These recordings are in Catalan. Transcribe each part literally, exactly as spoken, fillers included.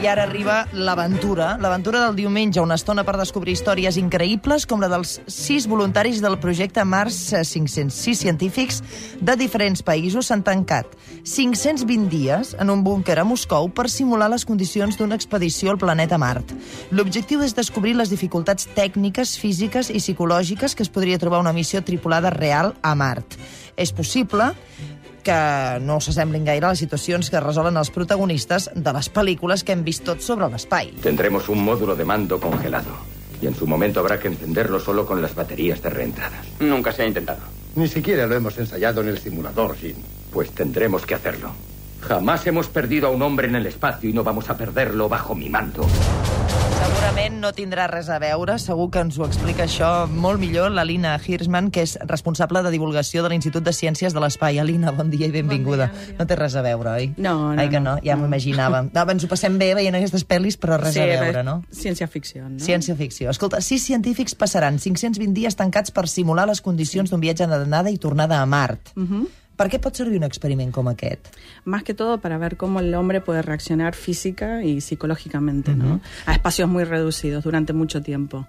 I ara arriba l'aventura. L'aventura del diumenge, una estona per descobrir històries increïbles com la dels sis voluntaris del projecte Mars cinc-cents sis científics de diferents països s'han tancat cinc-cents vint dies en un búnquer a Moscou per simular les condicions d'una expedició al planeta Mart. L'objectiu és descobrir les dificultats tècniques, físiques i psicològiques que es podria trobar una missió tripulada real a Mart. És possible que no s'assemblin gaire a les situacions que resolen els protagonistes de les pel·lícules que hem vist tots sobre l'espai. Tendremos un módulo de mando congelado. Y en su momento habrá que encenderlo solo con las baterías de reentrada. Nunca se ha intentado. Ni siquiera lo hemos ensayado en el simulador, Jim. Pues tendremos que hacerlo. Jamás hemos perdido a un hombre en el espacio y no vamos a perderlo bajo mi mando. Segurament no tindrà res a veure, segur que ens ho explica això molt millor l'Alina Hirschman, que és responsable de divulgació de l'Institut de Ciències de l'Espai. Alina, bon dia i benvinguda. Bon dia, no té res a veure, oi? No, no. Ai que no, ja no. m'ho imaginava. No, ens ho passem bé veient aquestes pel·lis, però res sí, a veure, no? Ciència-ficció, no? Ciència-ficció. Escolta, sis científics passaran cinc-cents vint dies tancats per simular les condicions d'un viatge d'anada i tornada a Mart. Uh-huh. ¿Para qué puede servir un experimento como aquest? Más que todo para ver cómo el hombre puede reaccionar física y psicológicamente, uh-huh. ¿no? A espacios muy reducidos durante mucho tiempo.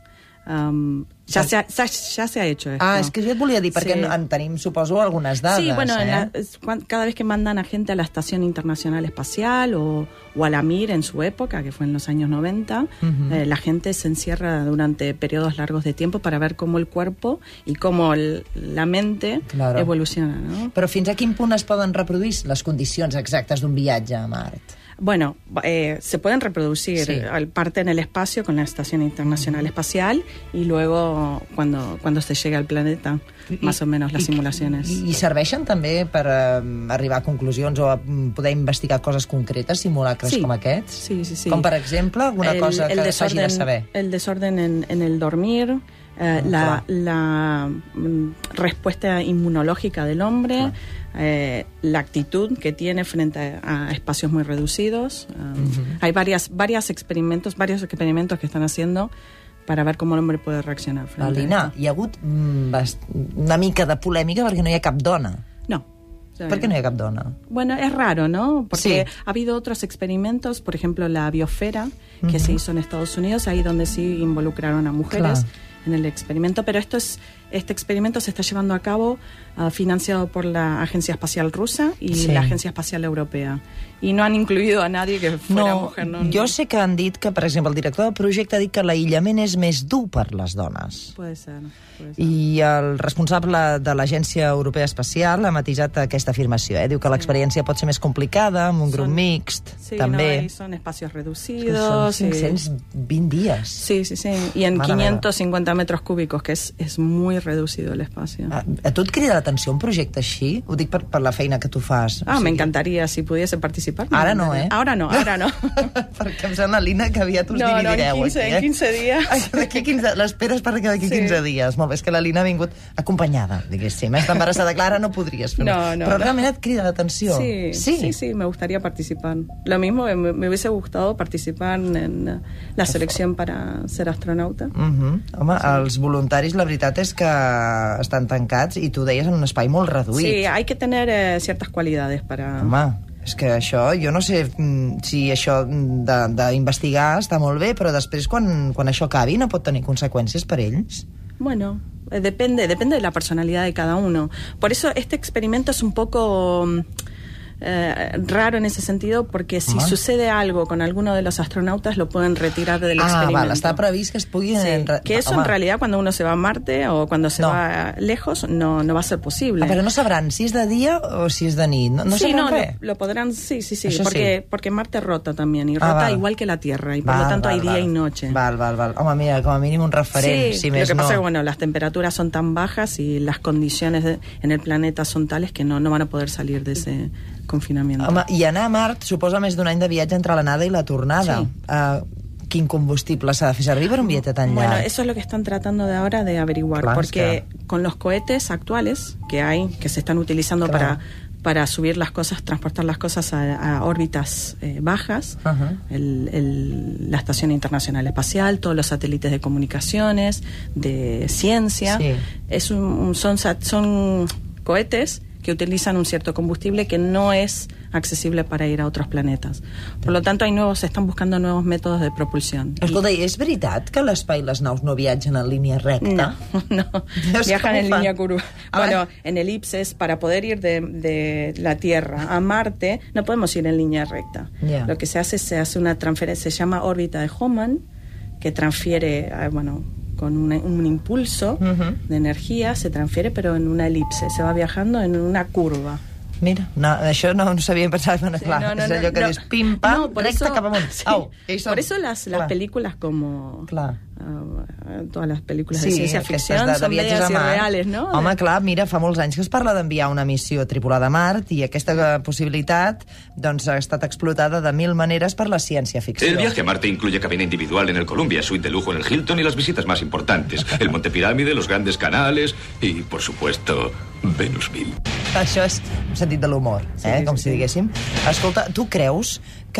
Um, ya, se ha, ya, ya se ha hecho esto. Ah, és que jo et volia dir, perquè sí. en tenim, suposo, algunes dades. Sí, bueno, eh? en la, cada vez que mandan a gente a la Estación Internacional Espacial o, o a la Mir en su época, que fue en los años noventa, uh-huh. eh, la gente se encierra durante periodos largos de tiempo para ver cómo el cuerpo y cómo el, la mente claro. evoluciona, ¿no? Però fins a quin punt es poden reproduir les condicions exactes d'un viatge a Mart? Bueno, eh, se pueden reproducir sí. parte en el espacio con la Estación Internacional Espacial y luego cuando, cuando se llega al planeta, I, más o menos, les simulacions. I, i serveixen també per uh, arribar a conclusions o a poder investigar coses concretes, simulacres sí. com aquests? Sí, sí, sí. Com, per exemple, alguna el, cosa que s'hagi de saber? El desorden en, en el dormir, eh, oh, la, la mm, respuesta inmunológica del hombre, eh, la actitud que tiene frente a, a espacios muy reducidos. Um, uh-huh. Hay varias, varias experimentos, varios experimentos que están haciendo para ver cómo el hombre puede reaccionar frente Alina, a esto. hi ha hagut mm, una mica de polèmica perquè no hi ha cap dona. No. ¿Por qué no hay cap dona? Bueno, es raro, ¿no? Porque sí. ha habido otros experimentos, por ejemplo, la biosfera, que uh-huh. se hizo en Estados Unidos, ahí donde sí involucraron a mujeres claro. en el experimento, pero esto es este experimento se está llevando a cabo uh, financiado por la Agencia Espacial Rusa y sí. la Agencia Espacial Europea. I no han incluido a nadie que fuera no, mujer. No, jo no. sé que han dit que, per exemple, el director del projecte ha dit que l'aïllament és més dur per les dones. Puede ser, puede ser. I el responsable de l'Agència Europea Espacial ha matisat aquesta afirmació. Eh? Diu que sí. l'experiència pot ser més complicada, amb un son, grup mixt, sí, també. No, son espacios reducidos. Son cinc-cents vint dies. Sí, sí, sí. Y en Mare quinientos cincuenta meva. Metros cúbicos, que es, es muy reducido el espacio. A, a tu et crida l'atenció un projecte així? Ho dic per, per la feina que tu fas. Ah, o sigui... me encantaría si pudiese participar. Ara no, eh? Ara no, ara no. Perquè em sembla, Lina, que aviat us no, dividireu. No, en quinze, aquí, eh? en quinze dies. D'aquí quinze, l'esperes per d'aquí sí. quinze dies. Molt bé, és que la Lina ha vingut acompanyada, diguéssim. Està embarassada, Clara, no podries fer no, no, Però no. realment et crida l'atenció. Sí, sí, sí, sí, me gustaría participar. Lo mismo, me, me hubiese gustado participar en la selección para ser astronauta. Uh-huh. Home, sí. els voluntaris, la veritat és que estan tancats, i tu deies en un espai molt reduït. Sí, hay que tener eh, ciertas cualidades para... Home, és que això, jo no sé si això d'investigar està molt bé, però després quan, quan això acabi no pot tenir conseqüències per ells? Bueno, eh, depende, depende de la personalidad de cada uno. Por eso este experimento es un poco... Eh, raro en ese sentido, porque si uh-huh. sucede algo con alguno de los astronautas lo pueden retirar del ah, experimento. Ah, vale, està previst que es pugui... Sí, en... que eso Home. En realidad cuando uno se va a Marte o cuando se no. va lejos no, no va a ser posible. Ah, pero no sabran si es de día o si es de nit. No, no sí, sabran no, res. Lo, lo podrán, sí, sí, sí, Això porque, sí. porque Marte rota también y ah, rota val. igual que la Tierra y por val, lo tanto val, hay día val. y noche. Val, val, val. Home, mira, com a mínim un referent, sí, si més lo que no. pasa es que, bueno, las temperaturas son tan bajas y las condiciones de, en el planeta son tales que no, no van a poder salir de ese confinamiento. Home, i anar a Mart suposa més d'un any de viatge entre l'anada i la tornada. Sí. Uh, quin combustible s'ha de fer servir per un viatge tan llarg? Bueno, eso es lo que están tratando de ahora de averiguar, Clar, porque que... con los cohetes actuales que hay, que se están utilizando para, para subir las cosas, transportar las cosas a, a órbitas eh, bajas, uh-huh. el, el, la Estación Internacional Espacial, todos los satélites de comunicaciones, de ciencia, sí. es un, son, son cohetes que utilizan un cierto combustible que no es accesible para ir a otros planetas. Por lo tanto, hay nuevos, se están buscando nuevos métodos de propulsión. Escolta, i és veritat que a l'espai les naus no viatgen en línia recta? No, no. Viajan en línea curva. Bueno, en elipses, para poder ir de, de la Tierra a Marte, no podemos ir en línea recta. Yeah. Lo que se hace, se hace una transferencia, se llama órbita de Hohmann, que transfiere, bueno, con una, un impulso uh-huh. de energía, se transfiere, pero en una elipse, se va viajando en una curva. Mira, no, això no, no sabia pensar, bueno, sí, clar, no, no, és allò que no, dius pim-pam, no, recte cap amunt. Sí, Au, por eso las, las películas como... Clar. Uh, todas las películas sí, de ciencia ficción de, de son medias irreales, ¿no? Home, clar, mira, fa molts anys que es parla d'enviar una missió tripulada a Mart i aquesta possibilitat doncs, ha estat explotada de mil maneres per la ciència-ficció. El viaje a Marte incluye cabina individual en el Columbia, suite de lujo en el Hilton y las visitas más importantes. El Monte Pirámide, los grandes canales y, por supuesto, Venusville. Això és un sentit de l'humor, eh? Sí, com sí, si diguéssim. Escolta, tu creus que,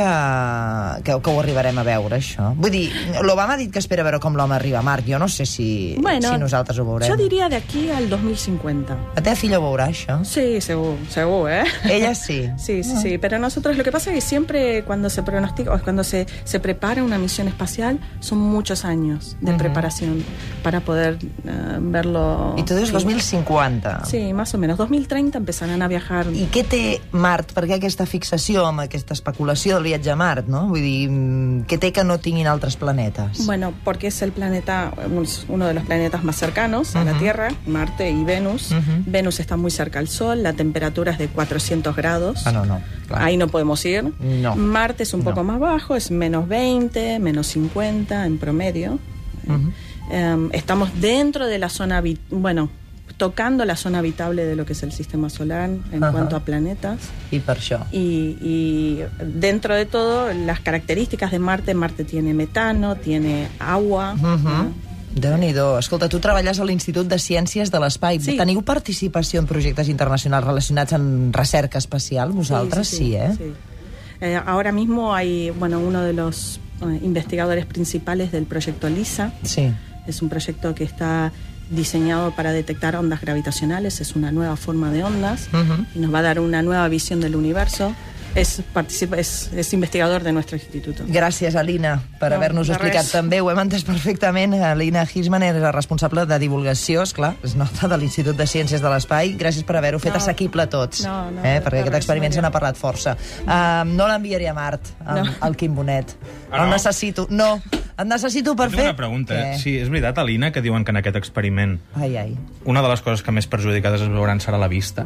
que, que ho arribarem a veure, això? Vull dir, l'Obama ha dit que espera veure com l'home arriba a Mart. Jo no sé si, bueno, si nosaltres ho veurem. Yo diría de aquí al dos mil cincuenta. ¿A teva filla ho veurà, això? Sí, seguro, seguro, ¿eh? Ella sí. Sí, sí, sí. Pero nosotros lo que pasa es que siempre cuando se pronostica, o cuando se, se prepara una misión espacial, son muchos años de uh-huh. preparación para poder uh, verlo. I tu dius dos mil cinquanta. Sí, más o menos. dos mil treinta empezaran a viajar. I què té Mart? Per què aquesta fixació amb aquesta especulació del viatge a Mart, no? Vull dir, què té que no tinguin altres planetes? Bueno, porque es el planeta, uno de los planetas más cercanos a uh-huh. la Tierra, Marte y Venus. Uh-huh. Venus está muy cerca al Sol, la temperatura es de cuatrocientos grados. Ah, no, no. Claro. Ahí no podemos ir. No. Marte es un poco no. más bajo, es menos veinte, menos cincuenta en promedio. Uh-huh. Um, estamos dentro de la zona, bueno, tocando la zona habitable de lo que es el sistema solar en uh-huh. cuanto a planetas. Y per això. Y, y dentro de todo, las características de Marte, Marte tiene metano, tiene agua. Uh-huh. ¿no? Déu-n'hi-do. Escolta, tu treballes a l'Institut de Ciències de l'Espai. Sí. Teniu participació en projectes internacionals relacionats amb recerca espacial? Vosaltres sí, sí, sí, sí eh? Sí. Eh, ahora mismo hay, bueno, uno de los eh, investigadores principales del proyecto LISA. Sí. Es un proyecto que está diseñado para detectar ondas gravitacionales, es una nueva forma de ondas uh-huh. y nos va a dar una nueva visión del universo. Es, participa, es, és investigador de nuestro instituto. Gràcies, Alina, per no, haver-nos explicat també. Ho hem entès perfectament. Alina Hirschman és la responsable de divulgació, esclar, es nota, de l'Institut de Ciències de l'Espai. Gràcies per haver-ho fet no, assequible a tots, no, no, eh? perquè aquest res, experiment se n'ha parlat força. Uh, no l'enviaria a Mart, el, no. el Quim Bonet. Ah, no? El necessito. No, et necessito per fer... fer... Una pregunta. Eh? Sí, és veritat, Alina, que diuen que en aquest experiment ai, ai. una de les coses que més perjudicades es veuran serà la vista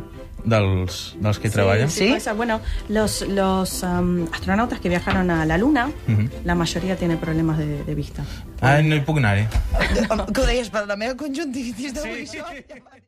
dels, dels que hi sí, treballen? Sí, sí. Bueno, los, los um, astronautas que viajaron a la Luna, uh-huh. la mayoría tiene problemas de, de vista. Ah, no hi puc anar-hi. Que ho deies per la meva conjuntivitis d'avui, sí, sí.